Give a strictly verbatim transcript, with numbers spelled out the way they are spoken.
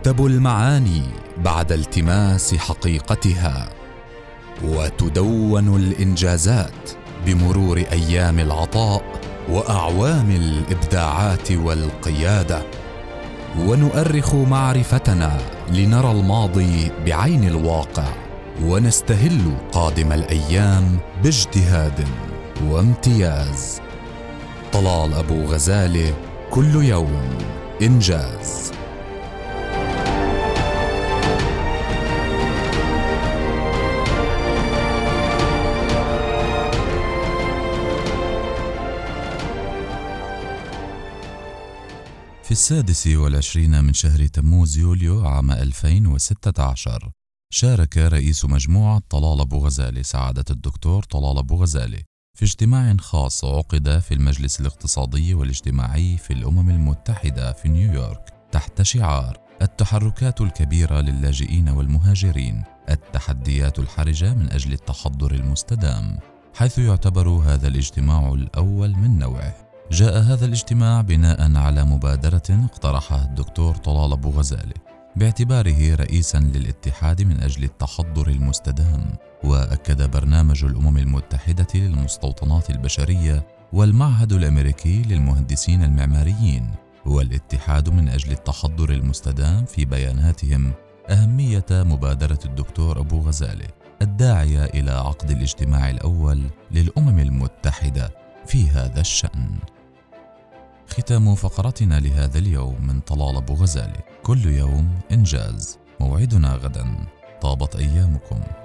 تكتب المعاني بعد التماس حقيقتها، وتدون الإنجازات بمرور أيام العطاء وأعوام الإبداعات والقيادة. ونؤرخ معرفتنا لنرى الماضي بعين الواقع، ونستهل قادم الأيام باجتهاد وامتياز. طلال أبو غزالة، كل يوم إنجاز. في السادس والعشرين من شهر تموز يوليو عام ألفين وستة عشر شارك رئيس مجموعة طلال أبو غزالة سعادة الدكتور طلال أبو غزالة في اجتماع خاص عقد في المجلس الاقتصادي والاجتماعي في الأمم المتحدة في نيويورك تحت شعار التحركات الكبيرة للاجئين والمهاجرين، التحديات الحرجة من أجل التحضر المستدام، حيث يعتبر هذا الاجتماع الأول من نوعه. جاء هذا الاجتماع بناء على مبادرة اقترحها الدكتور طلال أبو غزالة باعتباره رئيسا للاتحاد من أجل التحضر المستدام. وأكد برنامج الأمم المتحدة للمستوطنات البشرية والمعهد الأمريكي للمهندسين المعماريين والاتحاد من أجل التحضر المستدام في بياناتهم أهمية مبادرة الدكتور أبو غزالة الداعية إلى عقد الاجتماع الأول للأمم المتحدة في هذا الشأن. ختام فقرتنا لهذا اليوم من طلال أبو غزالة، كل يوم إنجاز. موعدنا غدا. طابت أيامكم.